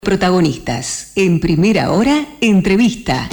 Protagonistas. En Primera Hora, entrevista.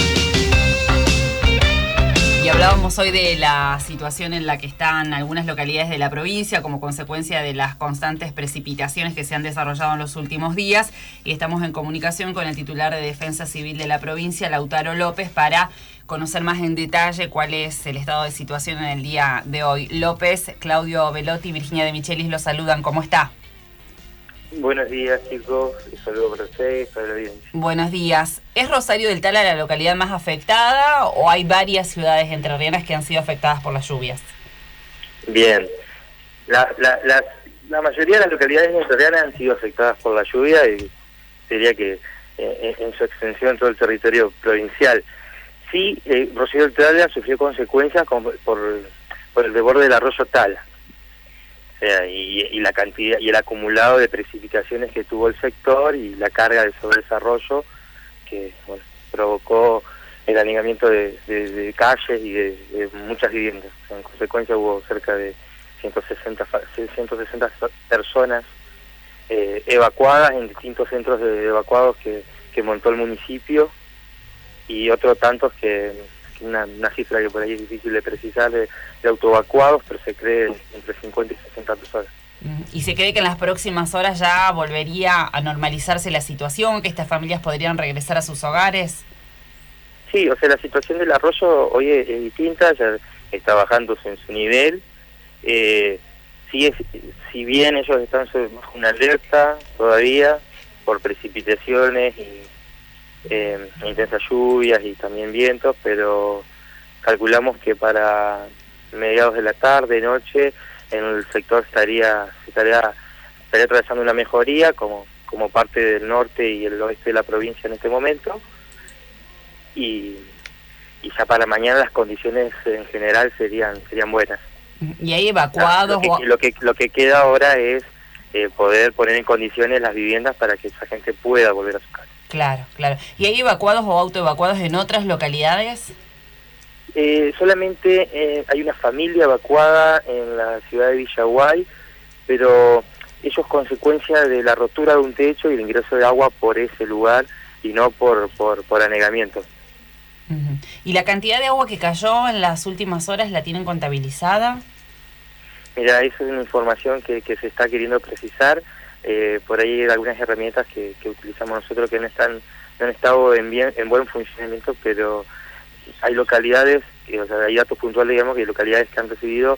Y hablábamos hoy de la situación en la que están algunas localidades de la provincia como consecuencia de las constantes precipitaciones que se han desarrollado en los últimos días. Y estamos en comunicación con el titular de Defensa Civil de la provincia, Lautaro López, para conocer más en detalle cuál es el estado de situación en el día de hoy. López, Claudio Velotti y Virginia de Michelis los saludan. ¿Cómo está? Buenos días, chicos, y saludos para ustedes, para la audiencia. Buenos días. ¿Es Rosario del Tala la localidad más afectada o hay varias ciudades entrerrianas que han sido afectadas por las lluvias? Bien, la mayoría de las localidades entrerrianas han sido afectadas por la lluvia y diría que en su extensión todo el territorio provincial. Sí, Rosario del Tala sufrió consecuencias por el desborde del arroyo Tala. Y la cantidad y el acumulado de precipitaciones que tuvo el sector y la carga de sobredesarrollo que provocó el anegamiento de calles y de muchas viviendas. En consecuencia hubo cerca de 160 personas evacuadas en distintos centros de evacuados que montó el municipio y otros tantos que una cifra que por ahí es difícil de precisar de autoevacuados, pero se cree entre 50 y 60 personas. ¿Y se cree que en las próximas horas ya volvería a normalizarse la situación, que estas familias podrían regresar a sus hogares? Sí, o sea, la situación del arroyo hoy es distinta, ya está bajándose en su nivel. Si bien ellos están bajo una alerta todavía por precipitaciones y intensas lluvias y también vientos, pero calculamos que para mediados de la tarde, noche, en el sector estaría atravesando una mejoría como parte del norte y el oeste de la provincia en este momento, y ya para mañana las condiciones en general serían buenas. ¿Y hay evacuados? Lo que queda ahora es poder poner en condiciones las viviendas para que esa gente pueda volver a su casa. Claro. ¿Y hay evacuados o autoevacuados en otras localidades? Solamente hay una familia evacuada en la ciudad de Villaguay, pero eso es consecuencia de la rotura de un techo y el ingreso de agua por ese lugar y no por anegamiento. Uh-huh. ¿Y la cantidad de agua que cayó en las últimas horas la tienen contabilizada? Mira, eso es una información que se está queriendo precisar. Por ahí hay algunas herramientas que utilizamos nosotros que no han estado en buen funcionamiento, pero hay localidades, o sea, hay datos puntuales, digamos, que hay localidades que han recibido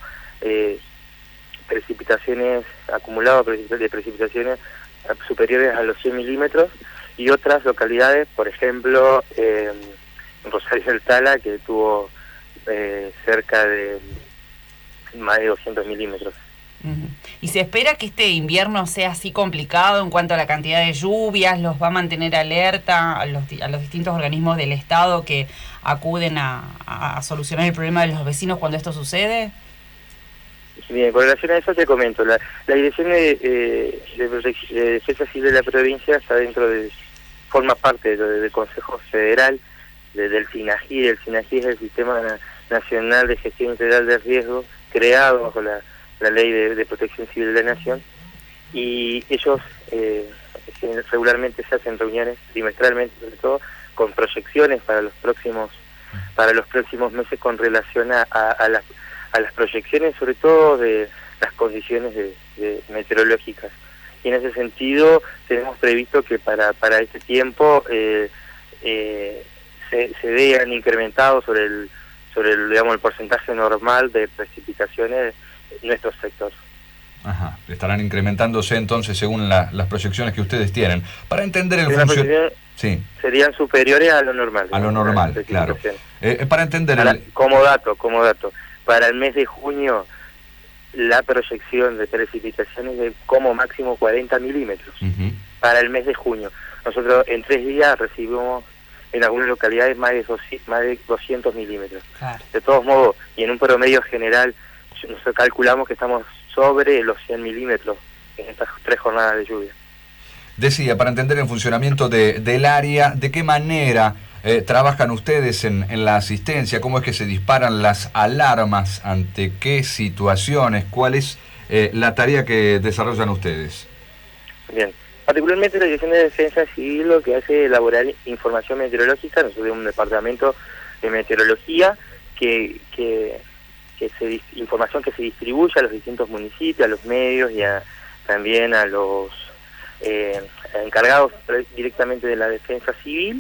precipitaciones acumuladas de precipitaciones superiores a los 100 milímetros, y otras localidades, por ejemplo, Rosario del Tala, que tuvo cerca de más de 200 milímetros. Uh-huh. ¿Y se espera que este invierno sea así complicado en cuanto a la cantidad de lluvias? ¿Los va a mantener alerta a los distintos organismos del Estado que acuden a solucionar el problema de los vecinos cuando esto sucede? Bien, con relación a eso te comento, la Dirección de Defensa Civil de la provincia está forma parte del Consejo Federal del SINAGI. El SINAGI es el Sistema Nacional de Gestión Integral de Riesgos, creado bajo la Ley de Protección Civil de la Nación, y ellos regularmente se hacen reuniones trimestralmente, sobre todo con proyecciones para los próximos meses con relación a las proyecciones, sobre todo de las condiciones meteorológicas. Y en ese sentido tenemos previsto que para este tiempo se vean incrementados sobre el digamos el porcentaje normal de precipitaciones en nuestro sector. Ajá, estarán incrementándose entonces según las proyecciones que ustedes tienen. Para entender el funcionamiento... Sí. Serían superiores a lo normal. A lo normal, claro. Para entender... Como dato, para el mes de junio la proyección de precipitaciones de como máximo 40 milímetros. Uh-huh. Para el mes de junio. Nosotros en 3 días recibimos en algunas localidades más de 200 milímetros. Claro. De todos modos, y en un promedio general, nosotros calculamos que estamos sobre los 100 milímetros en estas 3 jornadas de lluvia. Decía, para entender el funcionamiento del área, ¿de qué manera trabajan ustedes en la asistencia? ¿Cómo es que se disparan las alarmas? ¿Ante qué situaciones? ¿Cuál es la tarea que desarrollan ustedes? Bien, Particularmente la Dirección de Defensa Civil lo que hace es elaborar información meteorológica. Nosotros tenemos un departamento de meteorología información que se distribuye a los distintos municipios, a los medios y también a los encargados directamente de la defensa civil.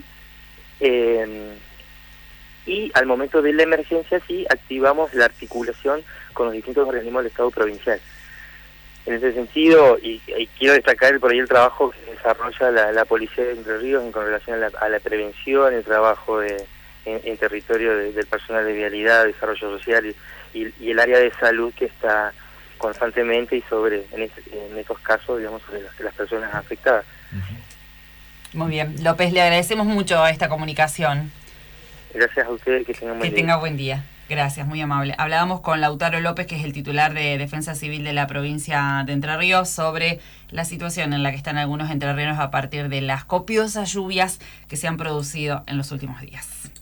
Y al momento de la emergencia sí activamos la articulación con los distintos organismos del Estado provincial. En ese sentido, y quiero destacar por ahí el trabajo que desarrolla la Policía de Entre Ríos con relación a la prevención, el trabajo en territorio del personal de vialidad, desarrollo social y el área de salud que está constantemente en estos casos, digamos, sobre las personas afectadas. Muy bien. López, le agradecemos mucho esta comunicación. Gracias a ustedes, que tengan buen día. Que tenga buen día. Gracias, muy amable. Hablábamos con Lautaro López, que es el titular de Defensa Civil de la provincia de Entre Ríos, sobre la situación en la que están algunos entrerrianos a partir de las copiosas lluvias que se han producido en los últimos días.